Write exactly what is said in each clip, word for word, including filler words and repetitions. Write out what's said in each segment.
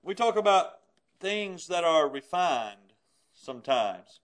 we talk about things that are refined sometimes.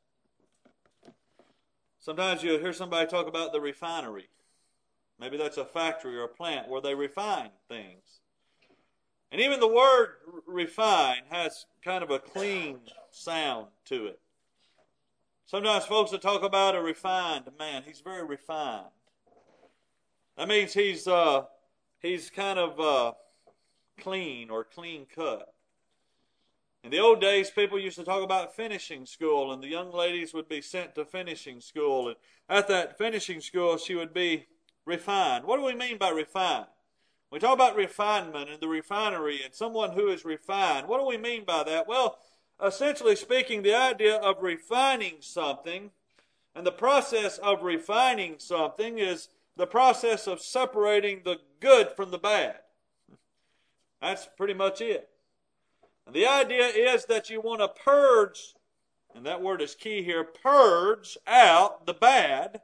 Sometimes you hear somebody talk about the refinery. Maybe that's a factory or a plant where they refine things. And even the word refine has kind of a clean sound to it. Sometimes folks that talk about a refined man, he's very refined. That means he's uh, he's kind of uh, clean or clean cut. In the old days, people used to talk about finishing school, and the young ladies would be sent to finishing school. And at that finishing school, she would be refined. What do we mean by refined? We talk about refinement and the refinery and someone who is refined. What do we mean by that? Well, essentially speaking, the idea of refining something and the process of refining something is the process of separating the good from the bad. That's pretty much it. And the idea is that you want to purge, and that word is key here, purge out the bad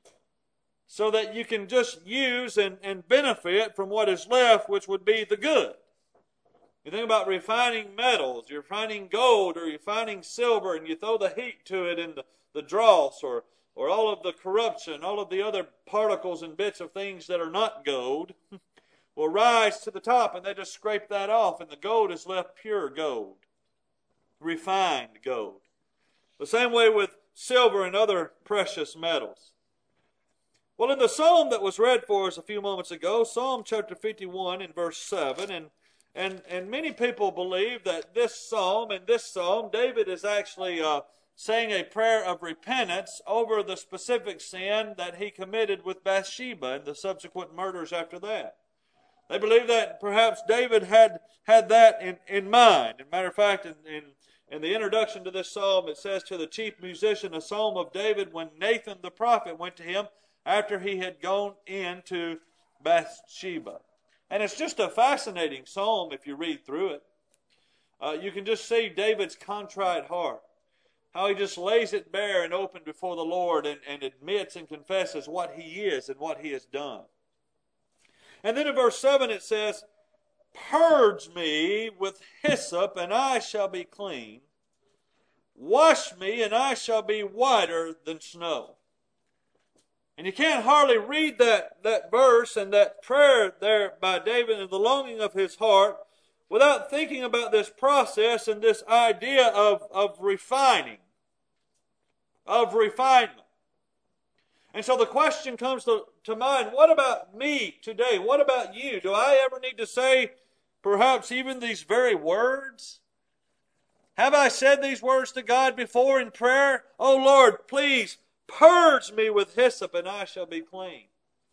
so that you can just use and, and benefit from what is left, which would be the good. You think about refining metals, you're refining gold or you're refining silver, and you throw the heat to it in the, the dross or, or all of the corruption, all of the other particles and bits of things that are not gold will rise to the top, and they just scrape that off, and the gold is left pure gold, refined gold. The same way with silver and other precious metals. Well, in the psalm that was read for us a few moments ago, Psalm chapter fifty-one and verse seven, and, and, and many people believe that this psalm, in this psalm, David is actually uh, saying a prayer of repentance over the specific sin that he committed with Bathsheba and the subsequent murders after that. They believe that perhaps David had had that in, in mind. As a matter of fact, in, in, in the introduction to this psalm, it says, to the chief musician, a psalm of David when Nathan the prophet went to him after he had gone into Bathsheba. And it's just a fascinating psalm if you read through it. Uh, you can just see David's contrite heart. How he just lays it bare and open before the Lord and, and admits and confesses what he is and what he has done. And then in verse seven it says, purge me with hyssop, and I shall be clean. Wash me, and I shall be whiter than snow. And you can't hardly read that, that verse and that prayer there by David and the longing of his heart without thinking about this process and this idea of, of refining, of refinement. And so the question comes to, to mind, what about me today? What about you? Do I ever need to say perhaps even these very words? Have I said these words to God before in prayer? Oh Lord, please purge me with hyssop and I shall be clean.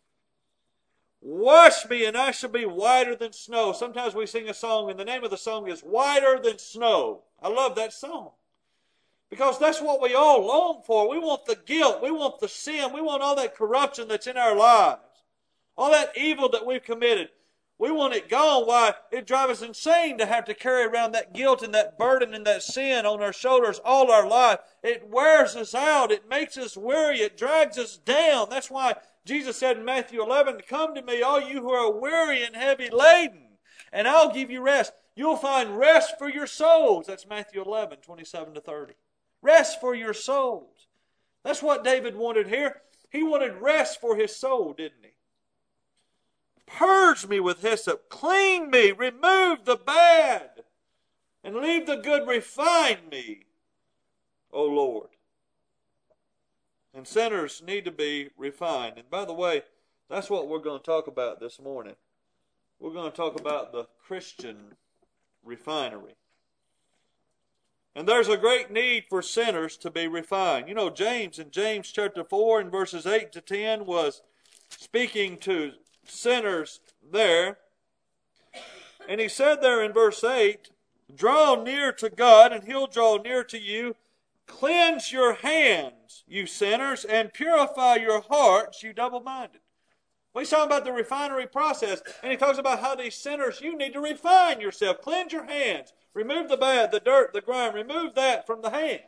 Wash me and I shall be whiter than snow. Sometimes we sing a song and the name of the song is Whiter Than Snow. I love that song. Because that's what we all long for. We want the guilt. We want the sin. We want all that corruption that's in our lives. All that evil that we've committed. We want it gone. Why? It drives us insane to have to carry around that guilt and that burden and that sin on our shoulders all our life. It wears us out. It makes us weary. It drags us down. That's why Jesus said in Matthew eleven, come to me, all you who are weary and heavy laden, and I'll give you rest. You'll find rest for your souls. That's Matthew eleven, twenty-seven to thirty. Rest for your souls. That's what David wanted here. He wanted rest for his soul, didn't he? Purge me with hyssop, clean me, remove the bad, and leave the good, refine me, O Lord. And sinners need to be refined. And by the way, that's what we're going to talk about this morning. We're going to talk about the Christian refinery. And there's a great need for sinners to be refined. You know, James in James chapter four and verses eight to ten was speaking to sinners there. And he said there in verse eight, draw near to God and He'll draw near to you. Cleanse your hands, you sinners, and purify your hearts, you double-minded. Well, he's talking about the refinery process, and he talks about how these sinners, you need to refine yourself. Cleanse your hands. Remove the bad, the dirt, the grime. Remove that from the hand.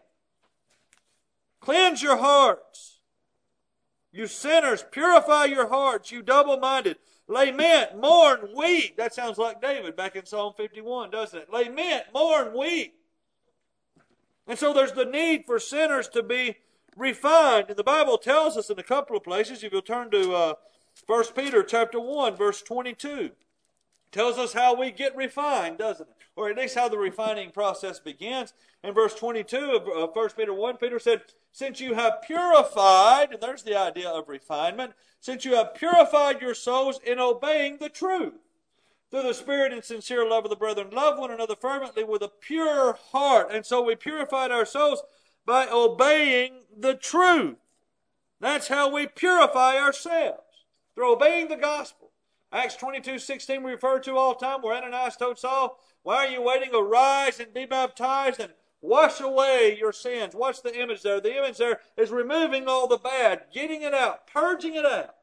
Cleanse your hearts. You sinners, purify your hearts, you double-minded. Lament, mourn, weep. That sounds like David back in Psalm fifty-one, doesn't it? Lament, mourn, weep. And so there's the need for sinners to be refined. And the Bible tells us in a couple of places, if you'll turn to uh, First Peter chapter one, verse twenty-two, tells us how we get refined, doesn't it? Or at least how the refining process begins. In verse twenty-two of First Peter one, Peter said, since you have purified, and there's the idea of refinement, since you have purified your souls in obeying the truth, through the Spirit and sincere love of the brethren, love one another fervently with a pure heart. And so we purified our souls by obeying the truth. That's how we purify ourselves, through obeying the gospel. Acts twenty-two sixteen we refer to all the time, where Ananias told Saul, why are you waiting? Arise and be baptized and wash away your sins. What's the image there? The image there is removing all the bad, getting it out, purging it out.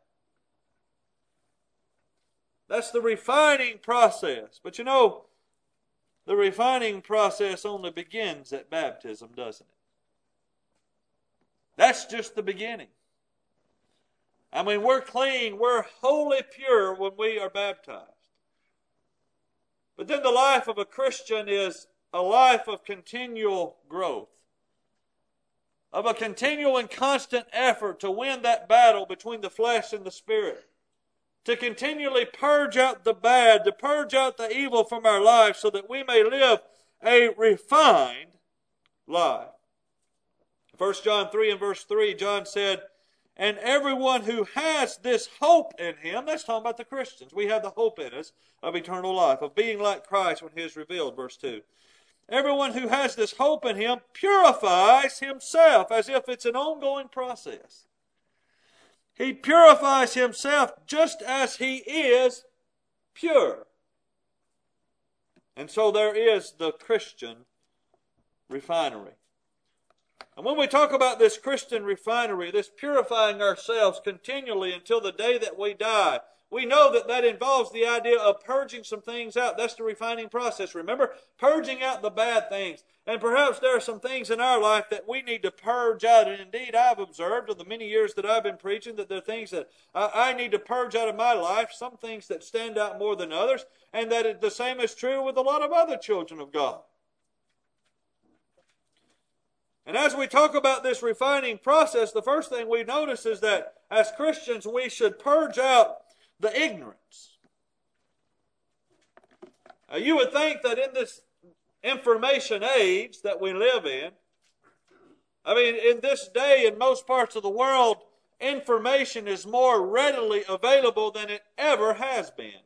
That's the refining process. But you know, the refining process only begins at baptism, doesn't it? That's just the beginning. I mean, we're clean, we're wholly pure when we are baptized. But then the life of a Christian is a life of continual growth, of a continual and constant effort to win that battle between the flesh and the spirit, to continually purge out the bad, to purge out the evil from our lives so that we may live a refined life. First John three and verse three, John said, and everyone who has this hope in him, that's talking about the Christians. We have the hope in us of eternal life, of being like Christ when he is revealed, verse two. Everyone who has this hope in him purifies himself as if it's an ongoing process. He purifies himself just as he is pure. And so there is the Christian refinery. And when we talk about this Christian refinery, this purifying ourselves continually until the day that we die, we know that that involves the idea of purging some things out. That's the refining process. Remember, purging out the bad things. And perhaps there are some things in our life that we need to purge out. And indeed, I've observed in the many years that I've been preaching that there are things that I need to purge out of my life, some things that stand out more than others, and that it, the same is true with a lot of other children of God. And as we talk about this refining process, the first thing we notice is that as Christians we should purge out the ignorance. Uh, you would think that in this information age that we live in, I mean, in this day in most parts of the world, information is more readily available than it ever has been.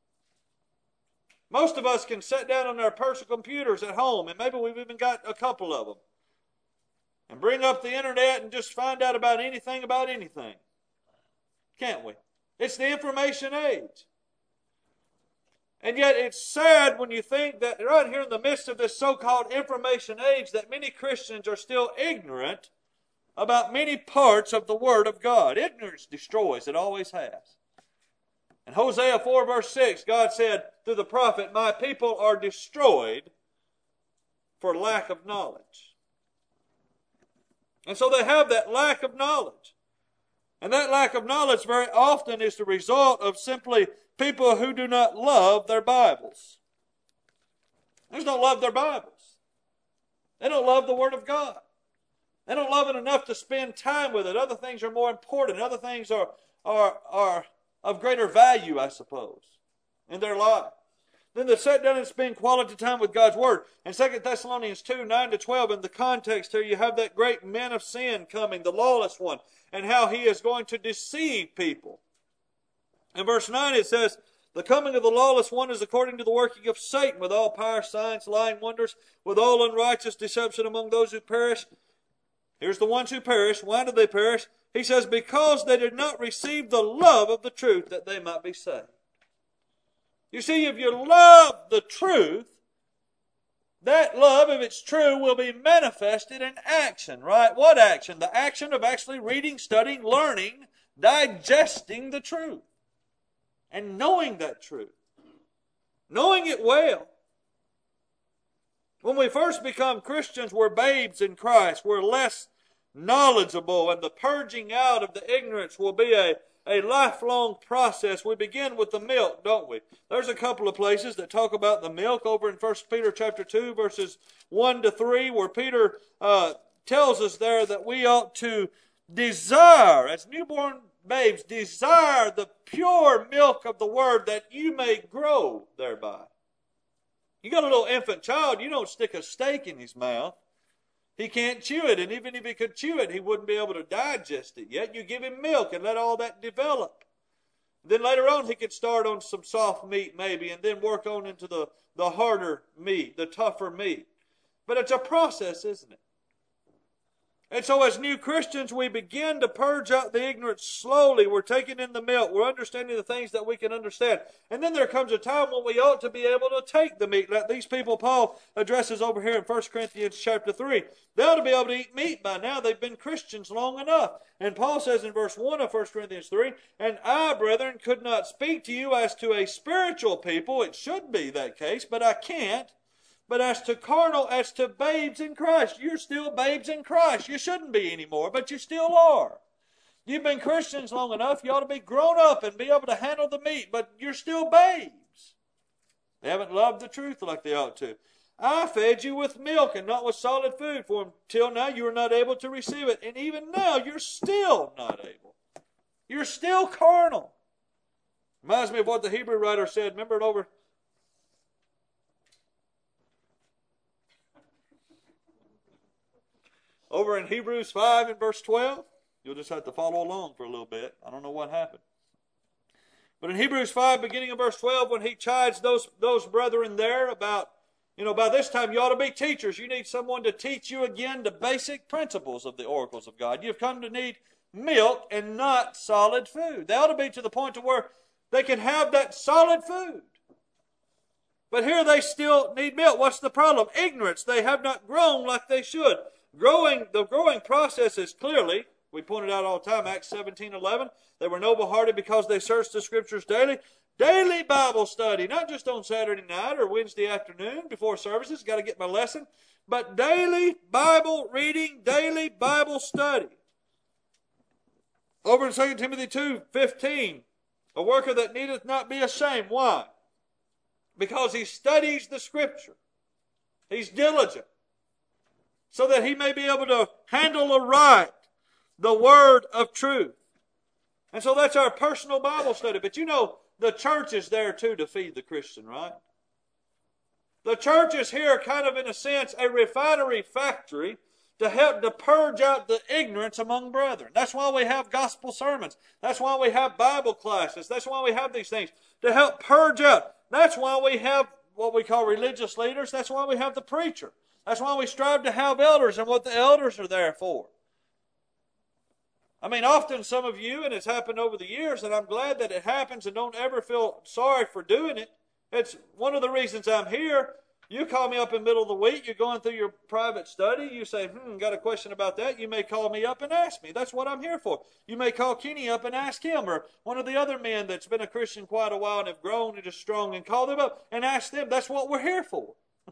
Most of us can sit down on our personal computers at home, and maybe we've even got a couple of them, and bring up the internet and just find out about anything about anything. Can't we? It's the information age. And yet it's sad when you think that right here in the midst of this so-called information age that many Christians are still ignorant about many parts of the Word of God. Ignorance destroys. It always has. In Hosea four verse six, God said through the prophet, my people are destroyed for lack of knowledge. And so they have that lack of knowledge. And that lack of knowledge very often is the result of simply people who do not love their Bibles. They just don't love their Bibles. They don't love the Word of God. They don't love it enough to spend time with it. Other things are more important. Other things are, are, are of greater value, I suppose, in their life. Then they sit down and spend quality time with God's Word. In Second Thessalonians two, nine to twelve, in the context here, you have that great man of sin coming, the lawless one, and how he is going to deceive people. In verse nine it says, the coming of the lawless one is according to the working of Satan, with all power, signs, lying wonders, with all unrighteous deception among those who perish. Here's the ones who perish. Why did they perish? He says, because they did not receive the love of the truth that they might be saved. You see, if you love the truth, that love, if it's true, will be manifested in action, right? What action? The action of actually reading, studying, learning, digesting the truth, and knowing that truth. Knowing it well. When we first become Christians, we're babes in Christ. We're less knowledgeable, and the purging out of the ignorance will be a, a lifelong process. We begin with the milk, don't we? There's a couple of places that talk about the milk over in First Peter chapter two, verses one to three, where Peter uh, tells us there that we ought to desire, as newborn babes, desire the pure milk of the Word that you may grow thereby. You got a little infant child, you don't stick a steak in his mouth. He can't chew it, and even if he could chew it, he wouldn't be able to digest it yet. You give him milk and let all that develop. Then later on, he could start on some soft meat maybe, and then work on into the, the harder meat, the tougher meat. But it's a process, isn't it? And so as new Christians, we begin to purge out the ignorance slowly. We're taking in the milk. We're understanding the things that we can understand. And then there comes a time when we ought to be able to take the meat. Like these people Paul addresses over here in First Corinthians chapter three. They ought to be able to eat meat by now. They've been Christians long enough. And Paul says in verse one of First Corinthians three, "And I, brethren, could not speak to you as to a spiritual people." It should be that case, but I can't. "But as to carnal, as to babes in Christ." You're still babes in Christ. You shouldn't be anymore, but you still are. You've been Christians long enough. You ought to be grown up and be able to handle the meat, but you're still babes. They haven't loved the truth like they ought to. "I fed you with milk and not with solid food, for until now you were not able to receive it." And even now you're still not able. You're still carnal. Reminds me of what the Hebrew writer said. Remember it over... Over in Hebrews five and verse twelve, you'll just have to follow along for a little bit. I don't know what happened. But in Hebrews five, beginning of verse twelve, when he chides those, those brethren there about, you know, by this time you ought to be teachers. You need someone to teach you again the basic principles of the oracles of God. You've come to need milk and not solid food. They ought to be to the point to where they can have that solid food. But here they still need milk. What's the problem? Ignorance. They have not grown like they should. Growing, the growing process is clearly, we pointed out all the time, Acts seventeen eleven, they were noble-hearted because they searched the Scriptures daily. Daily Bible study, not just on Saturday night or Wednesday afternoon before services, got to get my lesson, but daily Bible reading, daily Bible study. Over in Second Timothy two fifteen, "A worker that needeth not be ashamed." Why? Because he studies the Scripture. He's diligent, so that he may be able to handle aright the word of truth. And so that's our personal Bible study. But you know, the church is there too to feed the Christian, right? The church is here kind of in a sense a refinery factory to help to purge out the ignorance among brethren. That's why we have gospel sermons. That's why we have Bible classes. That's why we have these things to help purge out. That's why we have what we call religious leaders. That's why we have the preacher. That's why we strive to have elders and what the elders are there for. I mean, often some of you, and it's happened over the years, and I'm glad that it happens, and don't ever feel sorry for doing it. It's one of the reasons I'm here. You call me up in the middle of the week, you're going through your private study, you say, hmm, got a question about that. You may call me up and ask me. That's what I'm here for. You may call Kenny up and ask him, or one of the other men that's been a Christian quite a while and have grown and is strong, and call them up and ask them. That's what we're here for.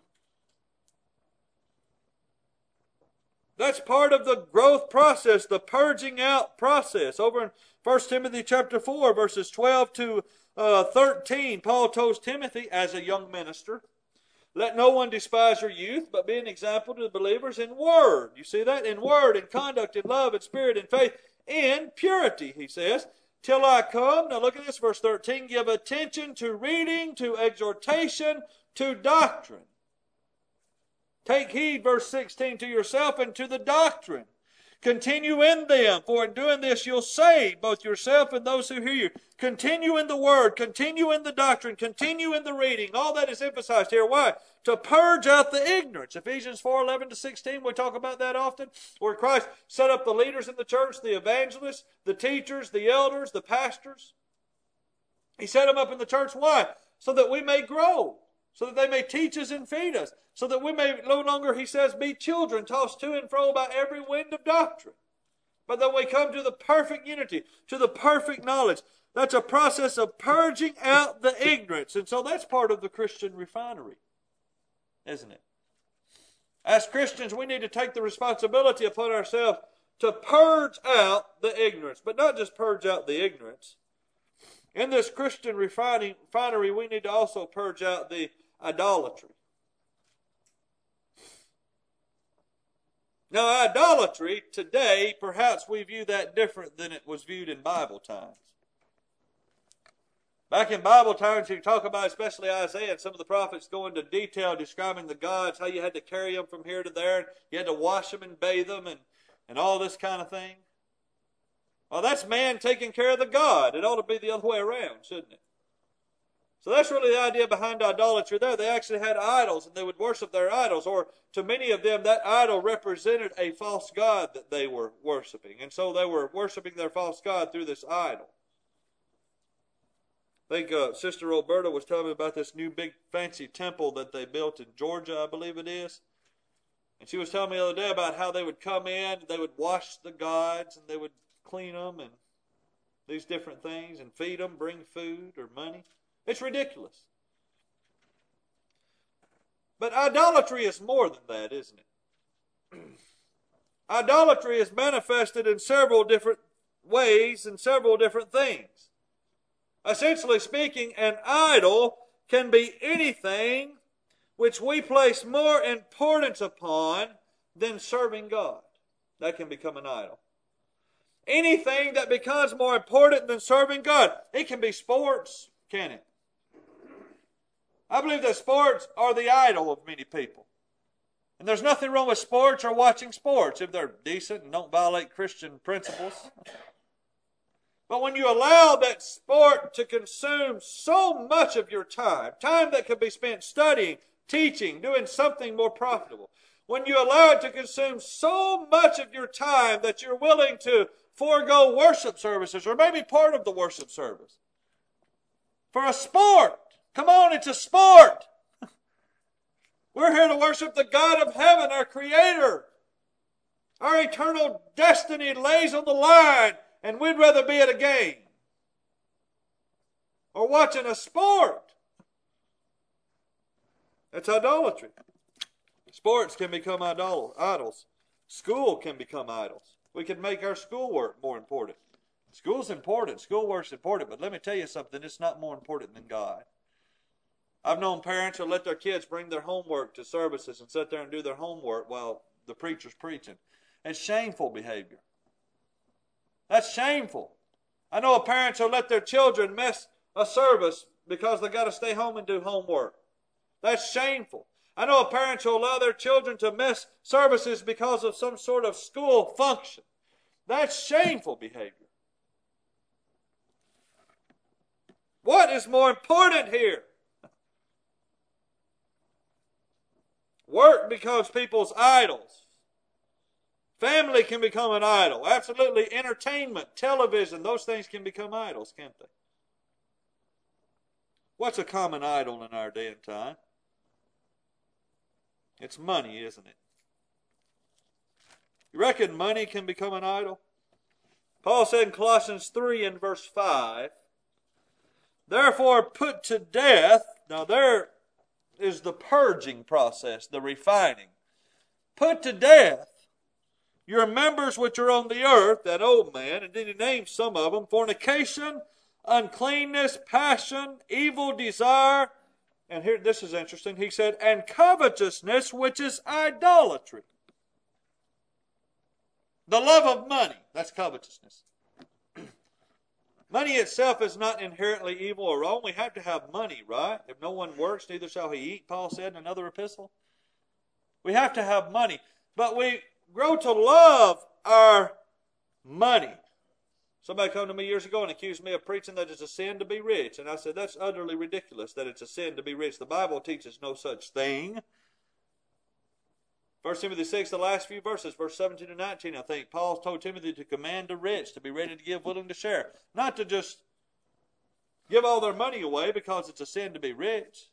That's part of the growth process, the purging out process. Over in First Timothy chapter four, verses twelve to thirteen, Paul tells Timothy as a young minister, "Let no one despise your youth, but be an example to the believers in word." You see that? In word, in conduct, in love, in spirit, in faith, in purity, he says. "Till I come." Now look at this, verse thirteen. "Give attention to reading, to exhortation, to doctrine." Take heed, verse sixteen, "to yourself and to the doctrine. Continue in them, for in doing this you'll save both yourself and those who hear you." Continue in the word, continue in the doctrine, continue in the reading. All that is emphasized here. Why? To purge out the ignorance. Ephesians four eleven to sixteen, we talk about that often, where Christ set up the leaders in the church, the evangelists, the teachers, the elders, the pastors. He set them up in the church. Why? So that we may grow. So that they may teach us and feed us. So that we may no longer, he says, be children tossed to and fro by every wind of doctrine. But that we come to the perfect unity, to the perfect knowledge. That's a process of purging out the ignorance. And so that's part of the Christian refinery, isn't it? As Christians, we need to take the responsibility upon ourselves to purge out the ignorance. But not just purge out the ignorance. In this Christian refining, refinery, we need to also purge out the idolatry. Now, idolatry today, perhaps we view that different than it was viewed in Bible times. Back in Bible times, you talk about, especially Isaiah and some of the prophets, go into detail describing the gods, how you had to carry them from here to there, and you had to wash them and bathe them, and, and all this kind of thing. Well, that's man taking care of the God. It ought to be the other way around, shouldn't it? So that's really the idea behind idolatry there. They actually had idols, and they would worship their idols, or to many of them, that idol represented a false god that they were worshiping. And so they were worshiping their false god through this idol. I think uh, Sister Roberta was telling me about this new big fancy temple that they built in Georgia, I believe it is. And she was telling me the other day about how they would come in, they would wash the gods, and they would clean them, and these different things, and feed them, bring food or money. It's ridiculous. But idolatry is more than that, isn't it? Idolatry is manifested in several different ways and several different things. Essentially speaking, an idol can be anything which we place more importance upon than serving God. That can become an idol. Anything that becomes more important than serving God. It can be sports, can it? I believe that sports are the idol of many people. And there's nothing wrong with sports or watching sports if they're decent and don't violate Christian principles. But when you allow that sport to consume so much of your time, time that could be spent studying, teaching, doing something more profitable, when you allow it to consume so much of your time that you're willing to forego worship services or maybe part of the worship service for a sport. Come on, it's a sport. We're here to worship the God of heaven, our Creator. Our eternal destiny lays on the line, and we'd rather be at a game or watching a sport. That's idolatry. Sports can become idol- idols. School can become idols. We can make our schoolwork more important. School's important. Schoolwork's important. But let me tell you something. It's not more important than God. I've known parents who let their kids bring their homework to services and sit there and do their homework while the preacher's preaching. It's shameful behavior. That's shameful. I know parents who let their children miss a service because they got to stay home and do homework. That's shameful. I know parents who allow their children to miss services because of some sort of school function. That's shameful behavior. What is more important here? Work becomes people's idols. Family can become an idol. Absolutely, entertainment, television, those things can become idols, can't they? What's a common idol in our day and time? It's money, isn't it? You reckon money can become an idol? Paul said in Colossians three and verse five, therefore put to death, now there is the purging process, the refining. Put to death your members which are on the earth, that old man, and then he names some of them, fornication, uncleanness, passion, evil desire, and here, this is interesting, he said, and covetousness, which is idolatry. The love of money, that's covetousness. Money itself is not inherently evil or wrong. We have to have money, right? If no one works, neither shall he eat, Paul said in another epistle. We have to have money. But we grow to love our money. Somebody came to me years ago and accused me of preaching that it's a sin to be rich. And I said, that's utterly ridiculous that it's a sin to be rich. The Bible teaches no such thing. First Timothy six, the last few verses, verse seventeen and nineteen, I think, Paul told Timothy to command the rich to be ready to give, willing to share. Not to just give all their money away because it's a sin to be rich.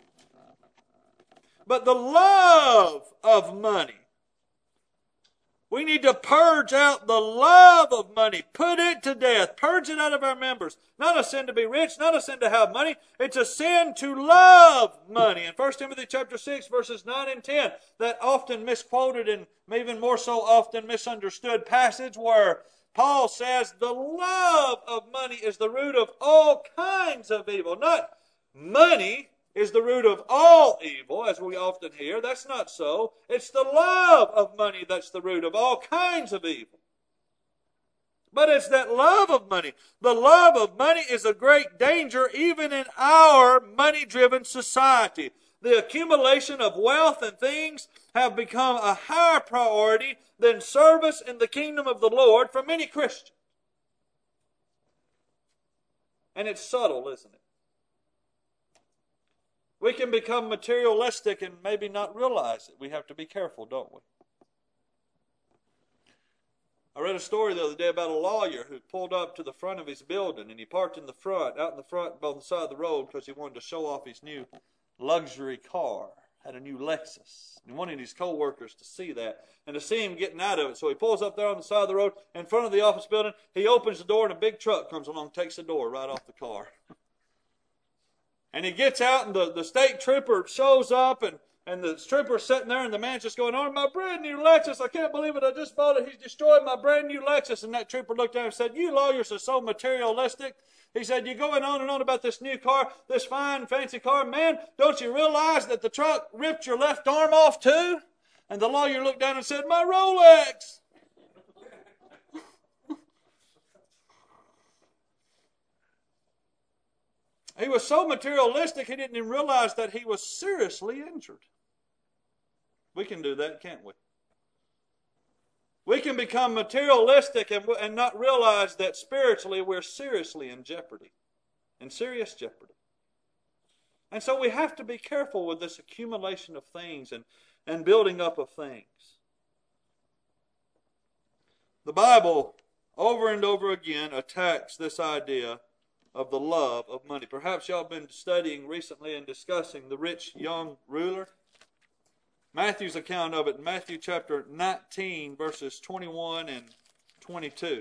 But the love of money, We need to purge out the love of money. Put it to death. Purge it out of our members. Not a sin to be rich, not a sin to have money. It's a sin to love money. In First Timothy chapter six, verses nine and ten, that often misquoted and even more so often misunderstood passage where Paul says the love of money is the root of all kinds of evil. Not money is the root of all evil, as we often hear. That's not so. It's the love of money that's the root of all kinds of evil. But it's that love of money. The love of money is a great danger even in our money-driven society. The accumulation of wealth and things have become a higher priority than service in the kingdom of the Lord for many Christians. And it's subtle, isn't it? We can become materialistic and maybe not realize it. We have to be careful, don't we? I read a story the other day about a lawyer who pulled up to the front of his building, and he parked in the front, out in the front on the side of the road because he wanted to show off his new luxury car. Had a new Lexus. And he wanted his co-workers to see that and to see him getting out of it. So he pulls up there on the side of the road in front of the office building. He opens the door and a big truck comes along, takes the door right off the car. And he gets out, and the, the state trooper shows up, and, and the trooper's sitting there, and the man's just going, "Oh, my brand new Lexus, I can't believe it, I just bought it, he's destroyed my brand new Lexus." And that trooper looked at him and said, "You lawyers are so materialistic." He said, "You're going on and on about this new car, this fine, fancy car. Man, don't you realize that the truck ripped your left arm off too?" And the lawyer looked down and said, "My Rolex." He was so materialistic, he didn't even realize that he was seriously injured. We can do that, can't we? We can become materialistic and, and not realize that spiritually we're seriously in jeopardy, in serious jeopardy. And so we have to be careful with this accumulation of things and, and building up of things. The Bible, over and over again, attacks this idea of the love of money. Perhaps y'all have been studying recently and discussing the rich young ruler. Matthew's account of it, Matthew chapter nineteen, verses twenty-one and twenty-two.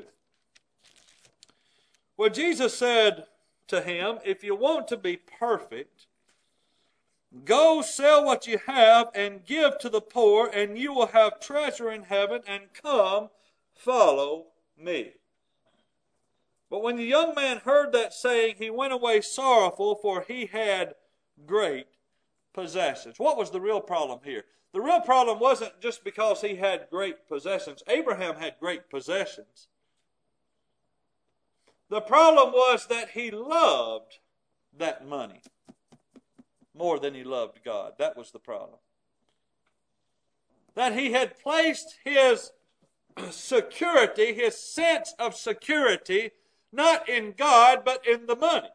Well, Jesus said to him, "If you want to be perfect, go sell what you have and give to the poor, and you will have treasure in heaven, and come, follow me." But when the young man heard that saying, he went away sorrowful, for he had great possessions. What was the real problem here? The real problem wasn't just because he had great possessions. Abraham had great possessions. The problem was that he loved that money more than he loved God. That was the problem. That he had placed his security, his sense of security, not in God, but in the money.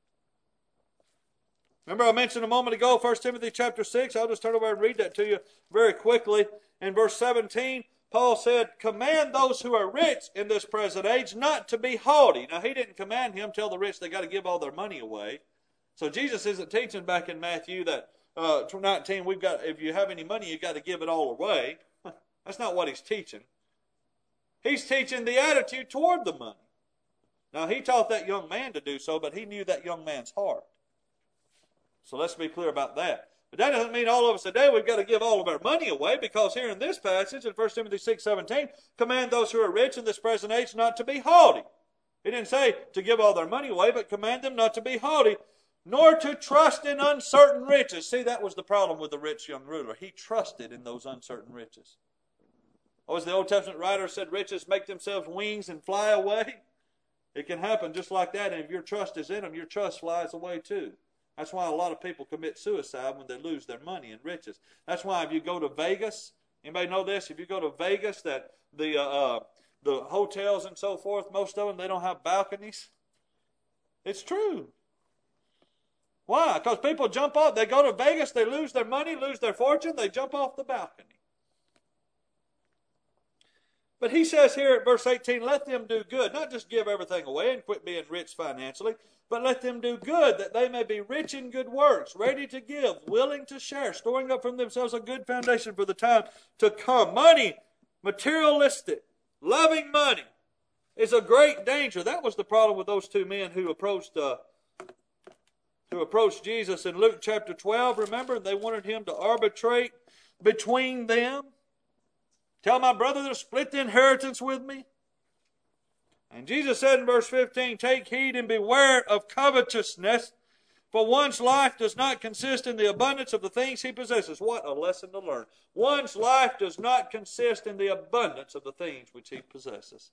Remember I mentioned a moment ago, First Timothy chapter six. I'll just turn over and read that to you very quickly. In verse seventeen, Paul said, "Command those who are rich in this present age not to be haughty." Now, he didn't command him, tell the rich they got to give all their money away. So Jesus isn't teaching back in Matthew that uh, nineteen, we've got, if you have any money, you've got to give it all away. That's not what he's teaching. He's teaching the attitude toward the money. Now, he taught that young man to do so, but he knew that young man's heart. So let's be clear about that. But that doesn't mean all of us today we've got to give all of our money away, because here in this passage, in First Timothy six seventeen, command those who are rich in this present age not to be haughty. He didn't say to give all their money away, but command them not to be haughty, nor to trust in uncertain riches. See, that was the problem with the rich young ruler. He trusted in those uncertain riches. Or as the Old Testament writer said, riches make themselves wings and fly away. It can happen just like that, and if your trust is in them, your trust flies away too. That's why a lot of people commit suicide when they lose their money and riches. That's why if you go to Vegas, anybody know this? If you go to Vegas, that the uh, uh, the hotels and so forth, most of them, they don't have balconies. It's true. Why? Because people jump off. They go to Vegas, they lose their money, lose their fortune, they jump off the balcony. But he says here at verse eighteen, let them do good. Not just give everything away and quit being rich financially, but let them do good, that they may be rich in good works, ready to give, willing to share, storing up from themselves a good foundation for the time to come. Money materialistic, loving money is a great danger. That was the problem with those two men who approached uh, who approached Jesus in Luke chapter twelve. Remember, they wanted him to arbitrate between them. Tell my brother to split the inheritance with me. And Jesus said in verse fifteen, take heed and beware of covetousness, for one's life does not consist in the abundance of the things he possesses. What a lesson to learn. One's life does not consist in the abundance of the things which he possesses.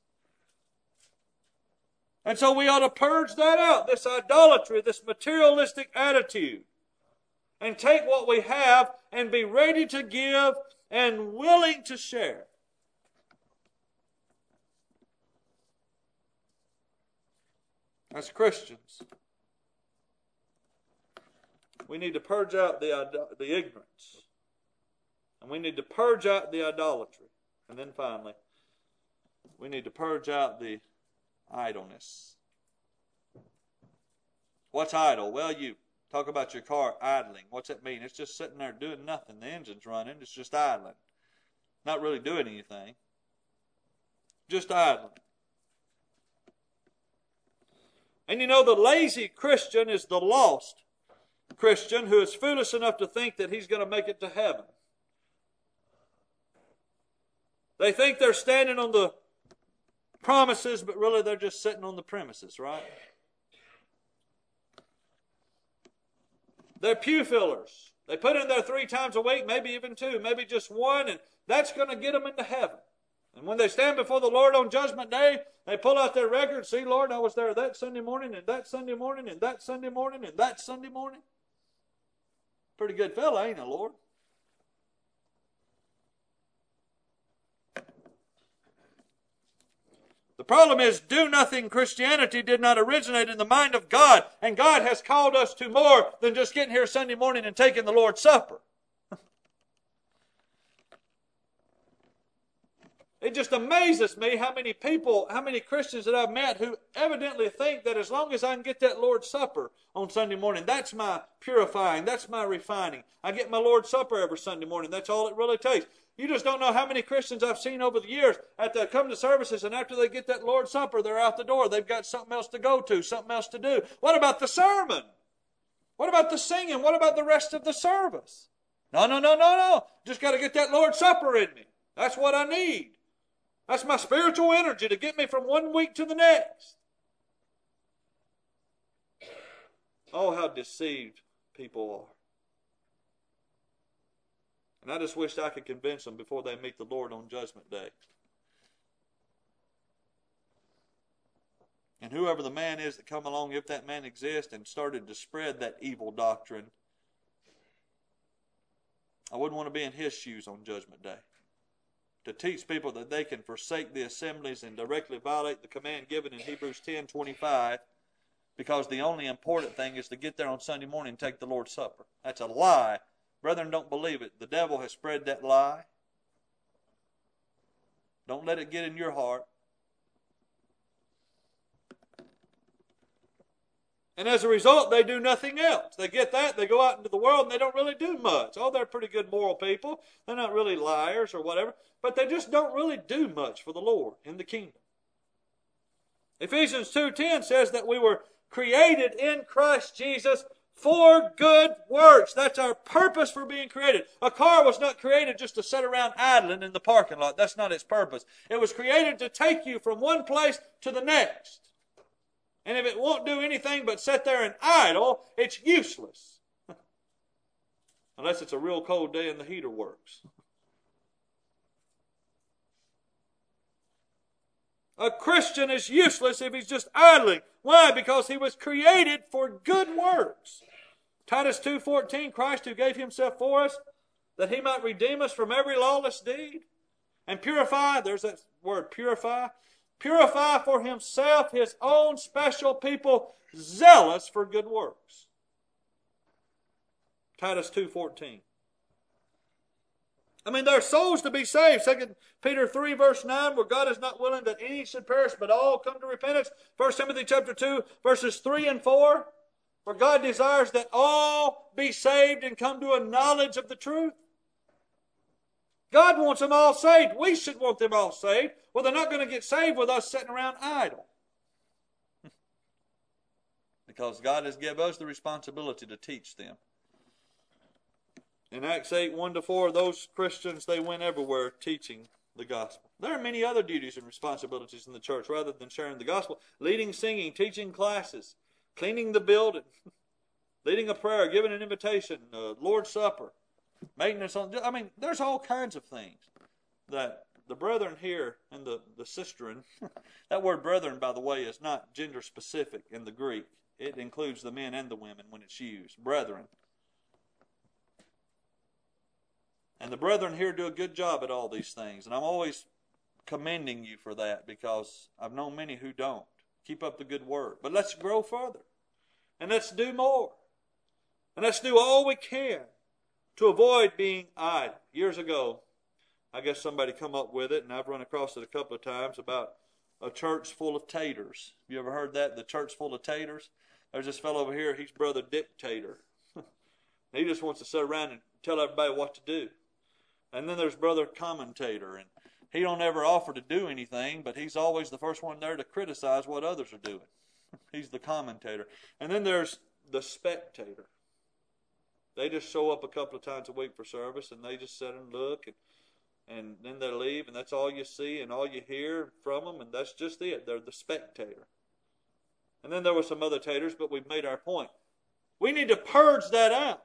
And so we ought to purge that out, this idolatry, this materialistic attitude, and take what we have and be ready to give and willing to share. As Christians, we need to purge out the, the ignorance. And we need to purge out the idolatry. And then finally, we need to purge out the idleness. What's idle? Well, you talk about your car idling. What's that mean? It's just sitting there doing nothing. The engine's running. It's just idling. Not really doing anything. Just idling. And you know, the lazy Christian is the lost Christian who is foolish enough to think that he's going to make it to heaven. They think they're standing on the promises, but really they're just sitting on the premises, right? They're pew fillers. They put in there three times a week, maybe even two, maybe just one, and that's going to get them into heaven. And when they stand before the Lord on Judgment Day, they pull out their record. See, Lord, I was there that Sunday morning, and that Sunday morning, and that Sunday morning, and that Sunday morning. Pretty good fella, ain't I, Lord? The problem is, do-nothing Christianity did not originate in the mind of God. And God has called us to more than just getting here Sunday morning and taking the Lord's Supper. It just amazes me how many people, how many Christians that I've met who evidently think that as long as I can get that Lord's Supper on Sunday morning, that's my purifying, that's my refining. I get my Lord's Supper every Sunday morning. That's all it really takes. You just don't know how many Christians I've seen over the years at the come to services, and after they get that Lord's Supper, they're out the door. They've got something else to go to, something else to do. What about the sermon? What about the singing? What about the rest of the service? No, no, no, no, no. Just got to get that Lord's Supper in me. That's what I need. That's my spiritual energy to get me from one week to the next. Oh, how deceived people are. And I just wished I could convince them before they meet the Lord on Judgment Day. And whoever the man is that come along, if that man exists and started to spread that evil doctrine, I wouldn't want to be in his shoes on Judgment Day. To teach people that they can forsake the assemblies and directly violate the command given in Hebrews ten twenty-five, because the only important thing is to get there on Sunday morning and take the Lord's Supper. That's a lie. Brethren, don't believe it. The devil has spread that lie. Don't let it get in your heart. And as a result, they do nothing else. They get that, they go out into the world, and they don't really do much. Oh, they're pretty good moral people. They're not really liars or whatever. But they just don't really do much for the Lord in the kingdom. Ephesians two ten says that we were created in Christ Jesus for good works. That's our purpose for being created. A car was not created just to sit around idling in the parking lot. That's not its purpose. It was created to take you from one place to the next. And if it won't do anything but sit there and idle, it's useless. Unless it's a real cold day and the heater works. A Christian is useless if he's just idling. Why? Because he was created for good works. Titus two fourteen, Christ who gave himself for us, that he might redeem us from every lawless deed, and purify, there's that word, purify, purify for himself his own special people, zealous for good works. Titus two fourteen. I mean, there are souls to be saved. Second Peter three, verse nine, where God is not willing that any should perish, but all come to repentance. First Timothy chapter two, verses three and four, where God desires that all be saved and come to a knowledge of the truth. God wants them all saved. We should want them all saved. Well, they're not going to get saved with us sitting around idle. Because God has given us the responsibility to teach them. In Acts eight, one to four, those Christians, they went everywhere teaching the gospel. There are many other duties and responsibilities in the church rather than sharing the gospel. Leading, singing, teaching classes, cleaning the building, leading a prayer, giving an invitation, uh, Lord's Supper, maintenance on, I mean, there's all kinds of things that the brethren here and the, the sisterin, that word brethren, by the way, is not gender specific in the Greek. It includes the men and the women when it's used. Brethren. And the brethren here do a good job at all these things. And I'm always commending you for that because I've known many who don't. Keep up the good work. But let's grow further. And let's do more. And let's do all we can to avoid being idle. Years ago, I guess somebody come up with it, and I've run across it a couple of times, about a church full of taters. You ever heard that? The church full of taters? There's this fellow over here, he's Brother Dictator. He just wants to sit around and tell everybody what to do. And then there's Brother Commentator, and he don't ever offer to do anything, but he's always the first one there to criticize what others are doing. He's the commentator. And then there's the spectator. They just show up a couple of times a week for service, and they just sit and look, and, and then they leave, and that's all you see and all you hear from them, and that's just it. They're the spectator. And then there were some other taters, but we've made our point. We need to purge that out.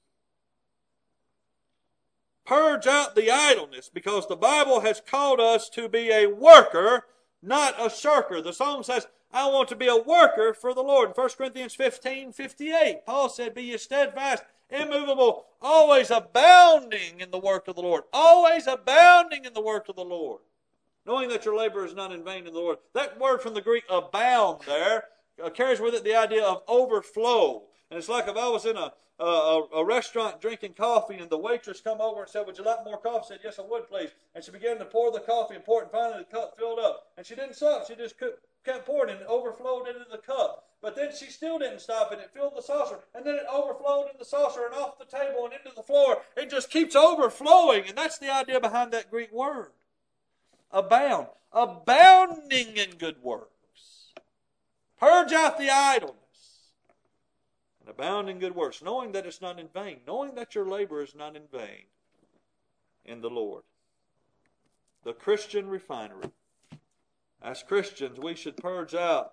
Purge out the idleness, because the Bible has called us to be a worker, not a shirker. The song says, I want to be a worker for the Lord. In First Corinthians fifteen fifty-eight, Paul said, be ye steadfast, immovable, always abounding in the work of the Lord. Always abounding in the work of the Lord. Knowing that your labor is not in vain in the Lord. That word from the Greek, abound, there, uh, carries with it the idea of overflow. And it's like if I was in a, a, a restaurant drinking coffee, and the waitress come over and said, would you like more coffee? I said, yes, I would, please. And she began to pour the coffee and pour it, and finally the cup filled up. And she didn't stop. She just kept pouring, and it overflowed into the cup. But then she still didn't stop, and it filled the saucer. And then it overflowed in the saucer and off the table and into the floor. It just keeps overflowing. And that's the idea behind that Greek word. Abound. Abounding in good works. Purge out the idleness. And abound in good works. Knowing that it's not in vain. Knowing that your labor is not in vain in the Lord. The Christian refinery. As Christians, we should purge out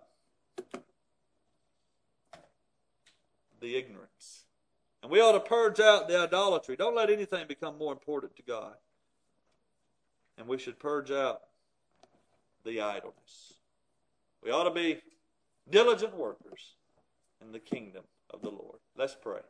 the ignorance. And we ought to purge out the idolatry. Don't let anything become more important to God. And we should purge out the idleness. We ought to be diligent workers in the kingdom of the Lord. Let's pray.